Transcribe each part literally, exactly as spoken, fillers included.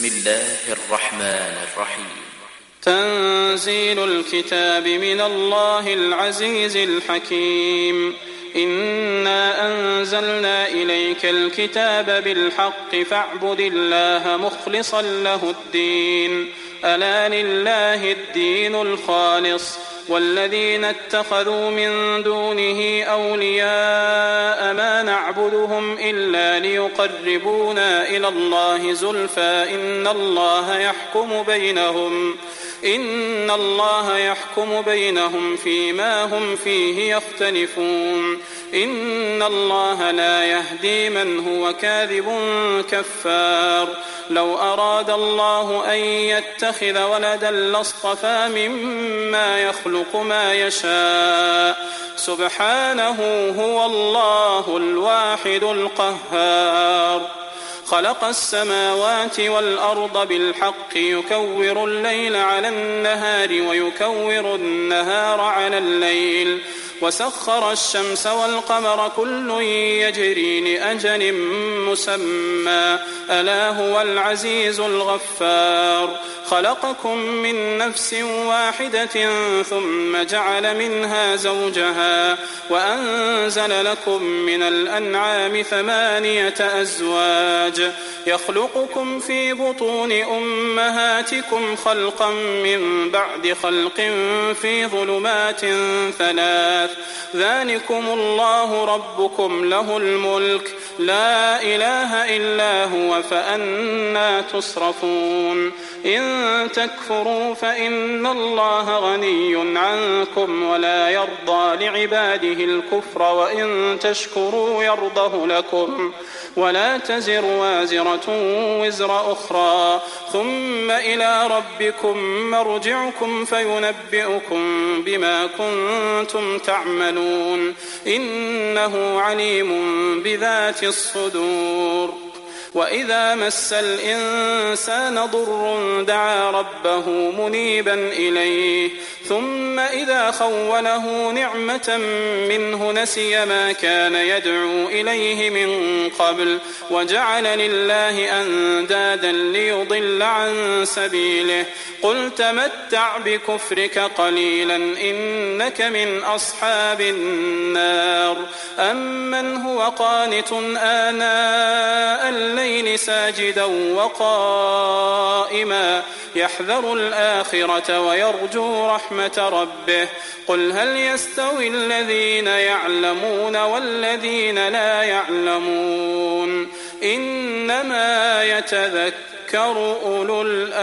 الله الرحمن الرحيم. تنزيل الكتاب من الله العزيز الحكيم. إنا أنزلنا إليك الكتاب بالحق فاعبد الله مخلصا له الدين. ألا لله الدين الخالص والذين اتخذوا من دونه أولياء ما نعبدهم إلا ليقربونا إلى الله زلفى إن الله يحكم بينهم إن الله يحكم بينهم فيما هم فيه يختلفون. إن الله لا يهدي من هو كاذب كفار. لو أراد الله أن يتخذ ولدا لاصطفى مما يخلق ما يشاء سبحانه هو الله الواحد القهار. خلق السماوات والأرض بالحق يكور الليل على النهار ويكور النهار على الليل وسخر الشمس والقمر كل يجري لأجل مسمى ألا هو العزيز الغفار. خلقكم من نفس واحدة ثم جعل منها زوجها وأنزل لكم من الأنعام ثمانية أزواج يخلقكم في بطون أمهاتكم خلقا من بعد خلق في ظلمات ثلاث ذلكم الله ربكم له الملك لا إله إلا هو فأنى تصرفون. إن تكفروا فإن الله غني عنكم ولا يرضى لعباده الكفر وإن تشكروا يرضه لكم ولا تزر وازرة وزر أخرى ثم إلى ربكم مرجعكم فينبئكم بما كنتم تعملون إنه عليم بذات الصدور. وإذا مس الإنسان ضر دعا ربه منيبا إليه ثم إذا خوله نعمة منه نسي ما كان يدعو إليه من قبل وجعل لله أندادا ليضل عن سبيله قل تمتع بكفرك قليلا إنك من أصحاب النار. أمن هو قانت آناء الليل ساجدا وقائما يحذر الآخرة ويرجو رحمة ربه قل هل يستوي الذين يعلمون والذين لا يعلمون إنما يتذكر أولو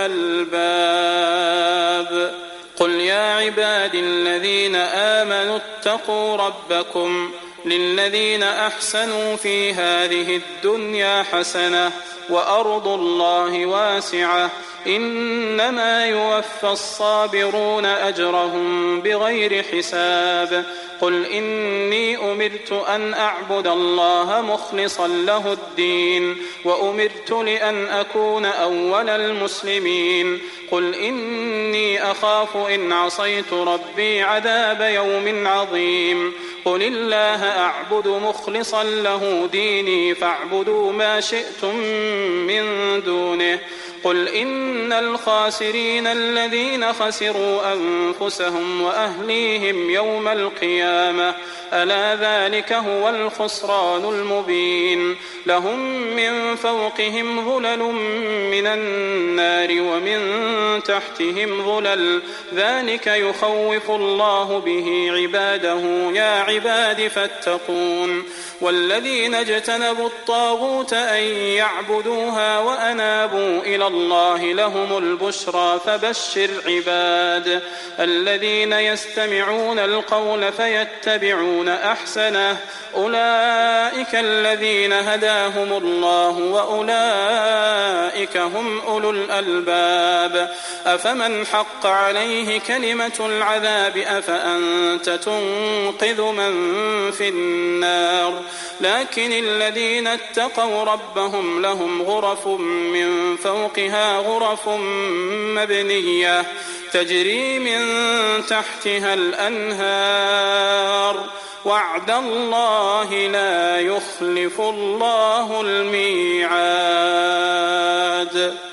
الألباب. قل يا عبادي الذين آمنوا اتقوا ربكم للذين أحسنوا في هذه الدنيا حسنة وأرض الله واسعة إنما يوفى الصابرون أجرهم بغير حساب. قل إني أمرت أن أعبد الله مخلصا له الدين وأمرت لأن أكون أول المسلمين. قل إني أخاف إن عصيت ربي عذاب يوم عظيم. قل الله أعبد مخلصا له ديني فاعبدوا ما شئتم من دونه. قل إن الخاسرين الذين خسروا أنفسهم وأهليهم يوم القيامة ألا ذلك هو الخسران المبين. لهم من فوقهم ظلل من النار ومن تحتهم ظلل ذلك يخوف الله به عباده يا عباد فاتقون. والذين اجتنبوا الطاغوت أن يعبدوها وأنابوا إلى الله لهم البشرى فبشر عباد الذين يستمعون القول فيتبعون أحسنه أولئك الذين هداهم الله وأولئك هم أولو الألباب. أفمن حق عليه كلمة العذاب أفأنت تنقذ من في النار. لكن الذين اتقوا ربهم لهم غرف من فوقها غرف مبنية تجري من تحتها الأنهار وعد الله لا يخلف الله الميعاد.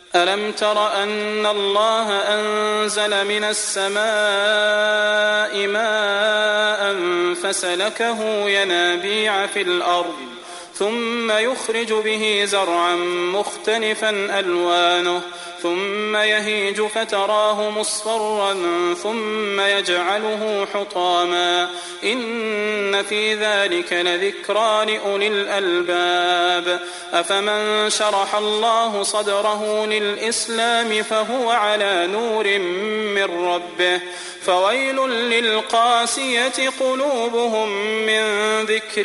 ألم تر أن الله أنزل من السماء ماء فسلكه ينابيع في الأرض ثم يخرج به زرعا مختلفا ألوانه ثم يهيج فتراه مصفرا ثم يجعله حطاما إن في ذلك لذكرى لأولي الألباب أفمن شرح الله صدره للإسلام فهو على نور من ربه فويل للقاسية قلوبهم من ذكر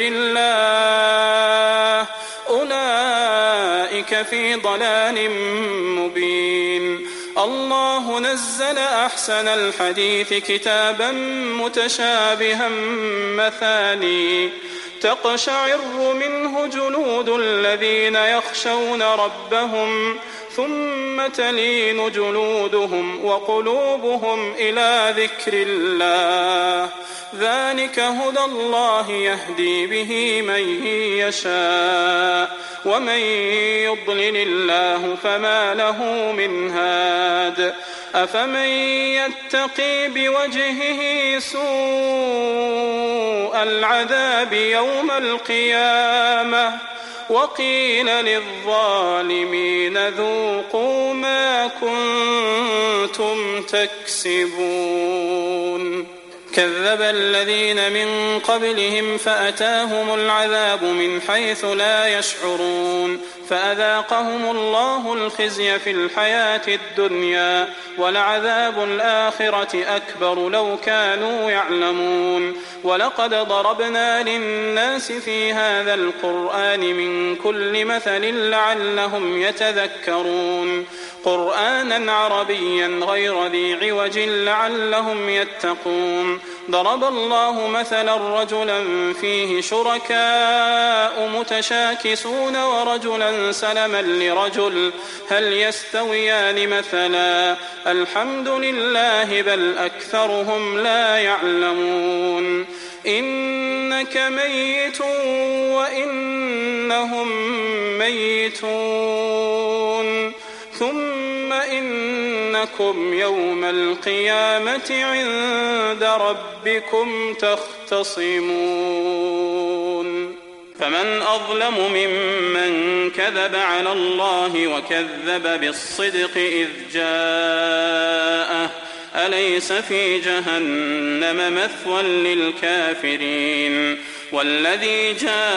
الله أولئك في ضلال مبين الله نزل أحسن الحديث كتابا متشابها مثاني تقشعر منه جلود الذين يخشون ربهم ثم تلين جلودهم وقلوبهم إلى ذكر الله ذلك هدى الله يهدي به من يشاء ومن يضلل الله فما له من هاد أفمن يتقي بوجهه سوء العذاب يوم القيامة وقيل للظالمين ذوقوا ما كنتم تكسبون كذب الذين من قبلهم فأتاهم العذاب من حيث لا يشعرون فأذاقهم الله الخزي في الحياة الدنيا ولعذاب الآخرة أكبر لو كانوا يعلمون ولقد ضربنا للناس في هذا القرآن من كل مثل لعلهم يتذكرون قرآنا عربيا غير ذي عوج لعلهم يتقون ضرب الله مثلا رجلا فيه شركاء متشاكسون ورجلا سلما لرجل هل يستويان مثلا الحمد لله بل أكثرهم لا يعلمون إنك ميت وإنهم ميتون ثم إنكم يوم القيامة عند ربكم تختصمون فمن أظلم ممن كذب على الله وكذب بالصدق إذ جاءه أليس في جهنم مثوى للكافرين والذي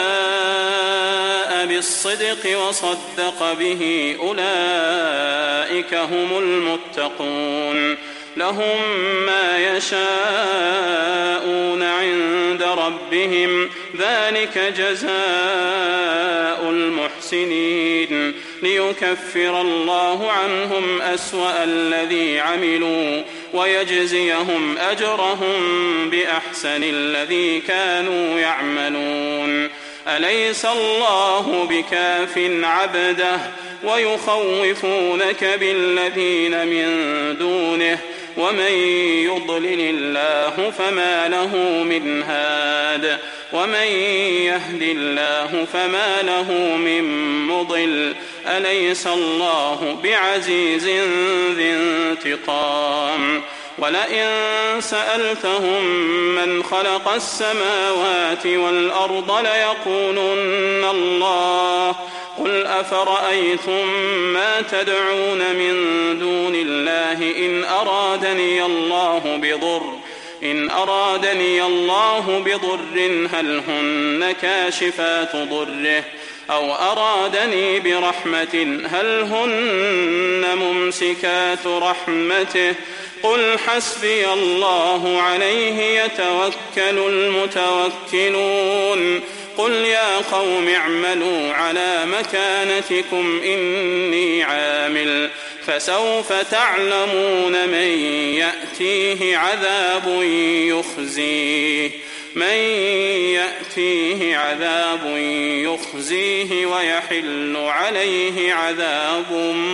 جاء بالصدق وصدق به أولئك هم المتقون لهم ما يشاءون عند ربهم ذلك جزاء المحسنين ليكفر الله عنهم أسوأ الذي عملوا ويجزيهم أجرهم بأحسن الذي كانوا يعملون أليس الله بكاف عبده ويخوفونك بالذين من دونه ومن يضلل الله فما له من هاد ومن يهد الله فما له من مضل أليس الله بعزيز ذي انتقام ولئن سألتهم من خلق السماوات والأرض ليقولن الله قل أفرأيتم ما تدعون من دون الله إن أرادني الله بضر إن أرادني الله بضر هل هن كاشفات ضره أو أرادني برحمة هل هن ممسكات رحمته قل حسبي الله عليه يتوكل المتوكلون قل يا قوم اعملوا على مكانتكم إني عامل فسوف تعلمون من يأتيه عذاب يخزيه من يأتيه عذاب يخزيه ويحل عليه عذاب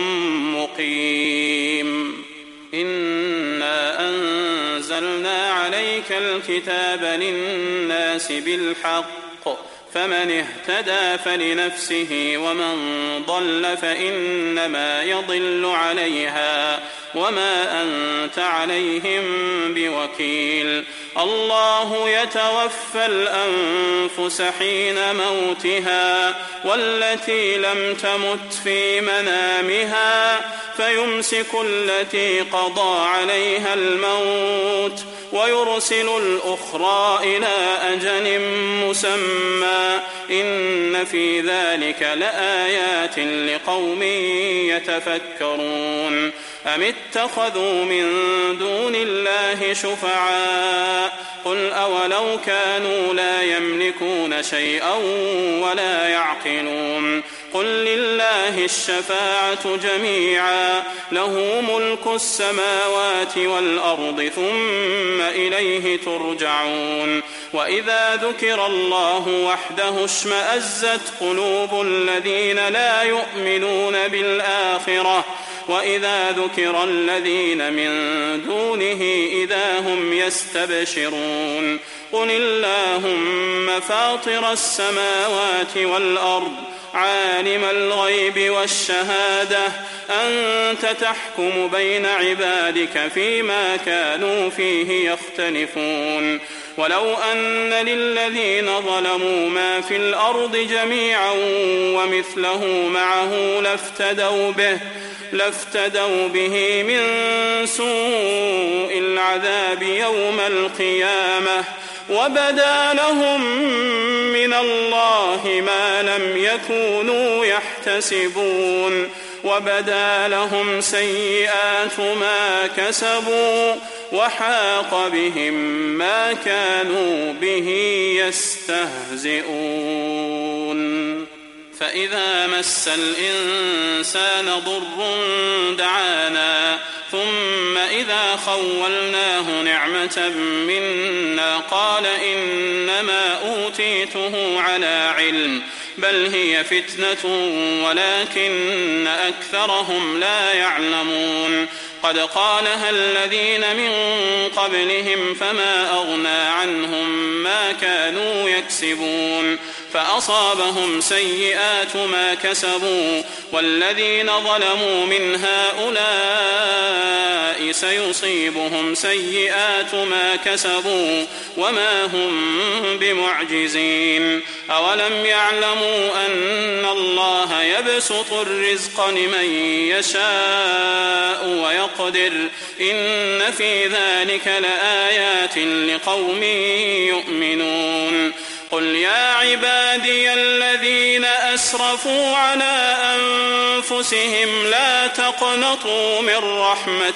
مقيم إنا أنزلنا عليك الكتاب للناس بالحق فمن اهتدى فلنفسه ومن ضل فإنما يضل عليها وما أنت عليهم بوكيل. الله يتوفى الأنفس حين موتها والتي لم تمت في منامها فيمسك التي قضى عليها الموت ويرسل الأخرى إلى أجل مسمى إن في ذلك لآيات لقوم يتفكرون. أم اتخذوا من دون الله شفعاء قل أولو كانوا لا يملكون شيئا ولا يعقلون قل لله الشفاعة جميعا له ملك السماوات والأرض ثم إليه ترجعون. وإذا ذكر الله وحده اشمأزت قلوب الذين لا يؤمنون بالآخرة وإذا ذكر الذين من دونه إذا هم يستبشرون. قل اللهم فاطر السماوات والأرض عالم الغيب والشهادة أنت تحكم بين عبادك فيما كانوا فيه يختلفون. ولو أن للذين ظلموا ما في الأرض جميعا ومثله معه لافتدوا به لافتدوا به من سوء العذاب يوم القيامة وبدا لهم من الله ما لم يكونوا يحتسبون وبدا لهم سيئات ما كسبوا وحاق بهم ما كانوا به يستهزئون. فإذا مس الإنسان ضر دعانا ثم إذا خولناه نعمة منا قال إنما أوتيته على علم بل هي فتنة ولكن أكثرهم لا يعلمون. قد قالها الذين من قبلهم فما أغنى عنهم ما كانوا يكسبون فأصابهم سيئات ما كسبوا والذين ظلموا من هؤلاء سيصيبهم سيئات ما كسبوا وما هم بمعجزين. أولم يعلموا أن الله يبسط الرزق لمن يشاء ويقدر إن في ذلك لآيات لقوم يؤمنون. قل يا عبادي الذين أسرفوا على أنفسهم لا تقنطوا من رحمة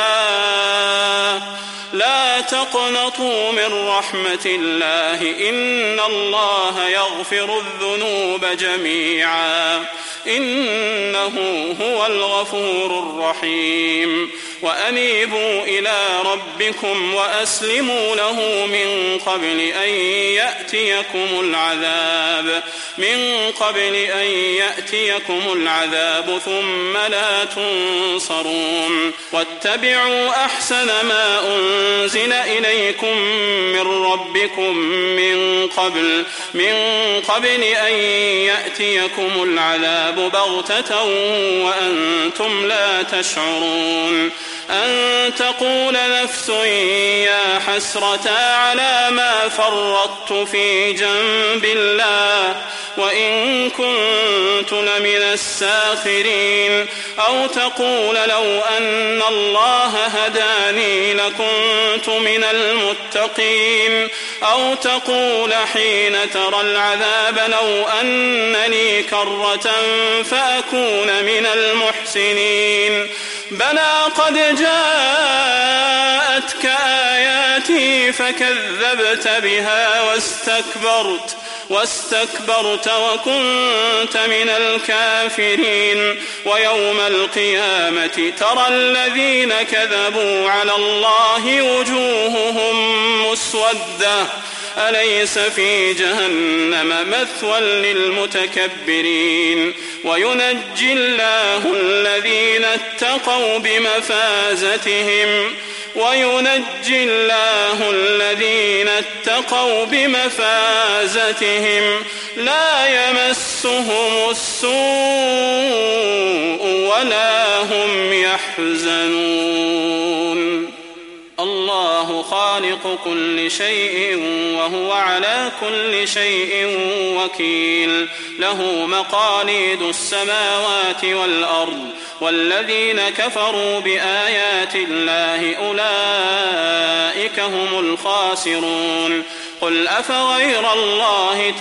الله لا تقنطوا من رحمة الله إن الله يغفر الذنوب جميعا إنه هو الغفور الرحيم. وأنيبوا إلى ربكم وأسلموا له من قبل أن يأتيكم العذاب من قبل أن يأتيكم العذاب ثم لا تنصرون. واتبعوا أحسن ما أنزل إليكم من ربكم من قبل من قبل أن يأتيكم العذاب بغتة وأنتم لا تشعرون. أن تقول نفس يا حسرة على ما فرطت في جنب الله وإن كنت لمن الساخرين أو تقول لو أن الله هداني لكنت من المتقين أو تقول حين ترى العذاب لو أنني كرة فأكون من المحسنين. بلى قد جاءتك آياتي فكذبت بها واستكبرت واستكبرت وكنت من الكافرين. ويوم القيامة ترى الذين كذبوا على الله وجوههم مسودة أليس في جهنم مثوى للمتكبرين. وينجي الله الذين اتقوا بمفازتهم وينجي الله الذين اتقوا بمفازتهم لا يمسهم السوء ولا هم يحزنون. الله خالق كل شيء وهو على كل شيء وكيل. له مقاليد السماوات والأرض، والذين كفروا بآيات الله أولئك هم الخاسرون. قل أفغير الله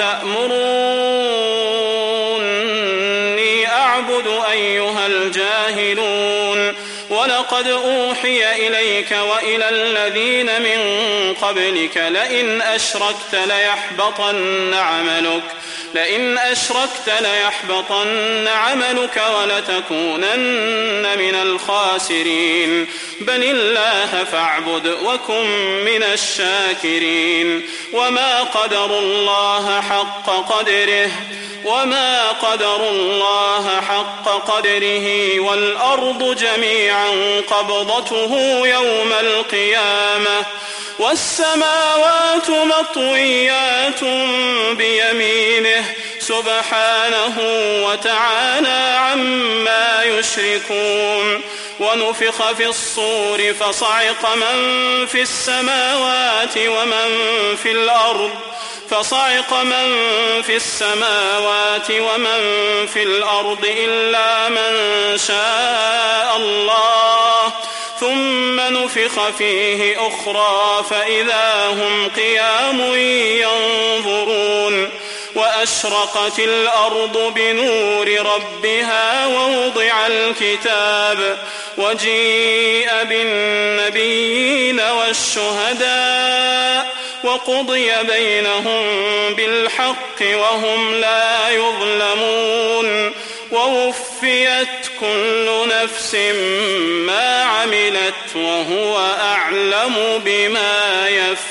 تأمروني أعبد أيها الجاهلون؟ ولقد أوحي إليك وإلى الذين من قبلك لئن أشركت ليحبطن عملك لئن أشركت ليحبطن عملك ولتكونن من الخاسرين. بل الله فاعبد وكن من الشاكرين. وما قدروا الله حق قدره وما قدروا الله حق قدره والأرض جميعا قبضته يوم القيامة والسماوات مطويات بيمينه سبحانه وتعالى عما يشركون. ونفخ في الصور فصعق من في السماوات ومن في الأرض فصعق من في السماوات ومن في الأرض إلا من شاء الله، ثم نفخ فيه أخرى فإذا هم قيام ينظرون. وأشرقت الأرض بنور ربها ووضع الكتاب وجيء بالنبيين والشهداء وقضي بينهم بالحق وهم لا يظلمون. ووفيت كل نفس ما عملت وهو أعلم بما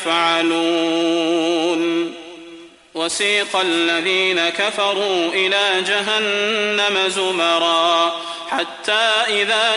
يفعلون. وسيق الذين كفروا إلى جهنم زمرا حتى إذا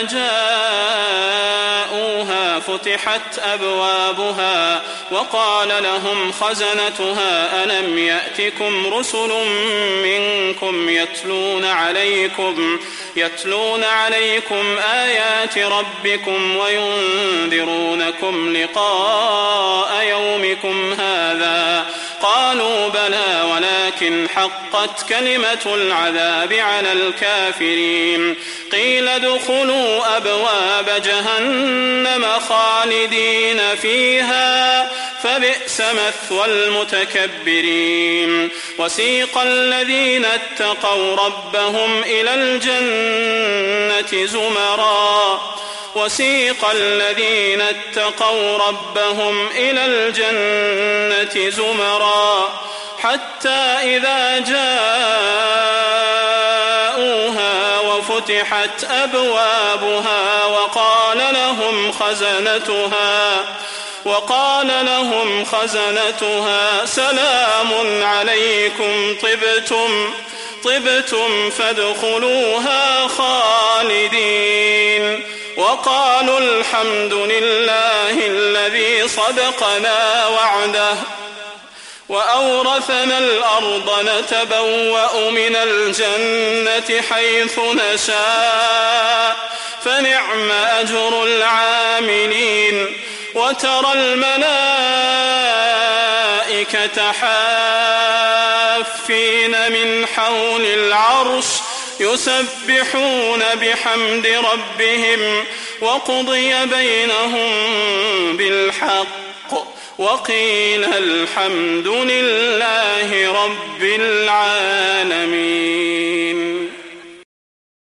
جاءوها فتحت أبوابها وقال لهم خزنتها ألم يأتكم رسل منكم يتلون عليكم يتلون عليكم آيات ربكم وينذرونكم لقاء يومكم هذا؟ قالوا بلى ولكن حقت كلمة العذاب على الكافرين. قيل ادخلوا أبواب جهنم خالدين فيها فبئس مثوى المتكبرين. وسيق الذين اتقوا ربهم إلى الجنة زمرا وسيق الذين اتقوا ربهم إلى الجنة زمرا حتى إذا جاءوها وفتحت أبوابها وقال لهم خزنتها وقال لهم خزنتها سلام عليكم طبتم طبتم فادخلوها خالدين. وقالوا الحمد لله الذي صدقنا وعده وأورثنا الأرض نتبوأ من الجنة حيث نشاء فنعم أجر العاملين. وترى الملائكة حافين من حول العرش يسبحون بحمد ربهم وقضي بينهم بالحق وقيل الحمد لله رب العالمين.